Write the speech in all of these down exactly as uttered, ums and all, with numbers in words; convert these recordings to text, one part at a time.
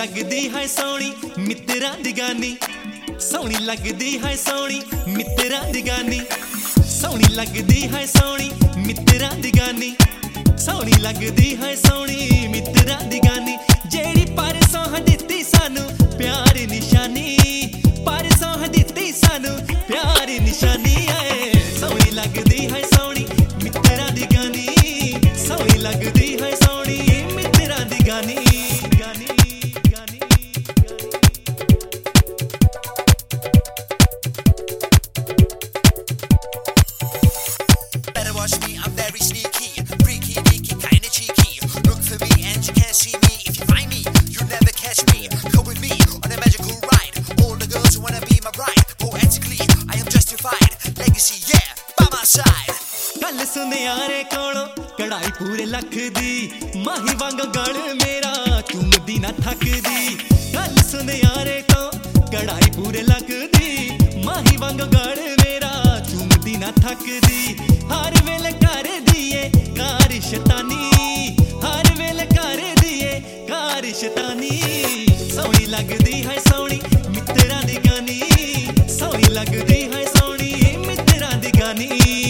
लगदी है सोनी मित्रा दी गानी, सोनी लगदी है सोनी मित्रा दी गानी, सोनी लगदी है सोनी मित्रा दी गानी, सोनी लगदी है सोनी मित्रा दी गानी। जेड़ी परसों दित्ती सानू प्यार निशानी, परसों दित्ती सानू प्यार निशानी है। सोनी लगदी है सोनी मित्रा दी गानी, सोनी लगदी है सोनी मित्रा दी गानी। Watch me, I'm very sneaky, freaky, deaky, kinda cheeky. Look for me and you can't see me. If you find me, you'll never catch me. Come with me on a magical ride. All the girls who wanna be my bride. Poetically, I am justified. Legacy, yeah, by my side. गल सुनियारे कोलों कढ़ाई पूरे लख दी, माही वांग गल मेरा चुमदी ना थकदी। गल सुनियारे को कढ़ाई पूरे लख दी, माही वांग गल मेरा चुमदी ना थकदी। हर वेले कर दिए कार शैतानी, हर वेले कर दिए कार शैतानी। सोनी लगदी है सोनी मित्रा दी गानी, सोनी लगदी है सोनी मित्रा दी गानी।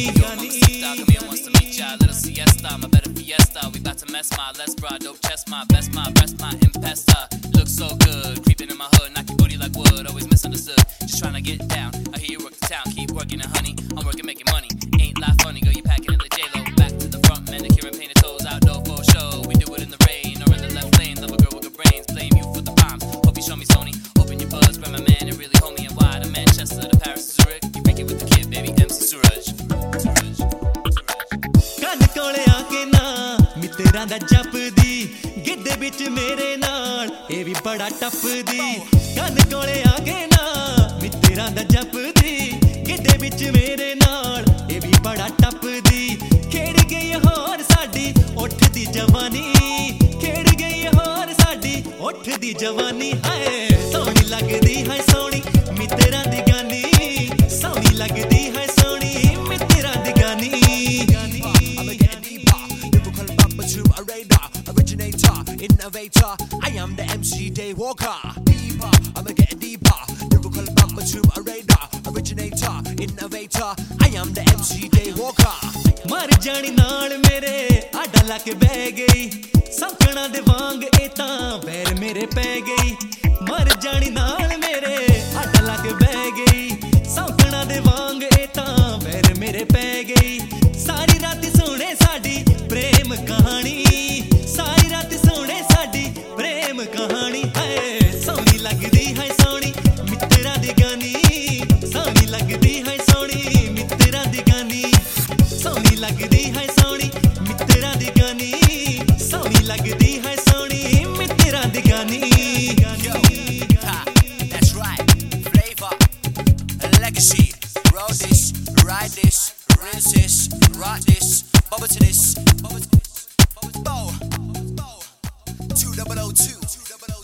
My better fiesta, we bout to mess my less bra, dope chest, my best, my breast, my impesta. Look so good, creeping in my hood, knock your booty like wood, always misunderstood. Just trying to get down. I hear you work the town, keep working it, honey. I'm working, making money. Ain't life funny, girl, you packing it like J-Lo. Back to the front, manicure and painted toes, outdoor for show. We do it in the rain or in the left lane. Love a girl with good brains, blame you for the bombs. Hope you show me Sony, open your buzz, grab my man and really hold me and wide. To Manchester to Paris to Zurich, you break it with the kid, baby, M C Suraj. Suraj. कोले आके ना मित्रा दा जपदी, गिद्धे बिच मेरे नाल ए भी बड़ा टपदी। कन कोले आके ना मित्रा दा जपदी, गिद्धे बिच मेरे नाल ए भी बड़ा टपदी। खेड़ गई होर साडी उठ दी जवानी, खेड़ गई होर साडी उठ दी जवानी है। सोनी लगदी है सोनी मित्रा दी गानी, सोनी लगदी है सोनी मित्रा दी गानी। Originator, innovator, I am the M C Daywalker. Deeper, I'ma get deeper. Lyrical bumper to a radar. Originator, innovator, I am the M C Daywalker. मर जानी नाल मेरे आडा लाके बह गई, सौकना दे वांग ए तां पैर मेरे पै गई। मर जानी नाल मेरे आडा लाके बह गई, सौकना दे वांग ए तां पैर मेरे पै गई। सारी रात सुने साडी प्रेम कहानी, सारी रात सुने साडी प्रेम कहानी है। सोनी लगदी है सोनी मित्रा दी गानी, सोनी लगदी है सोनी मित्रा दी गानी, सोनी लगदी है सोनी मित्रा दी गानी, सोनी लगदी है सोनी मित्रा दी गानी। That's right, flavor, legacy. Roll this, ride this, rinse this, rock this, bubble to this, bubble to this, bubble to this. Two double O two.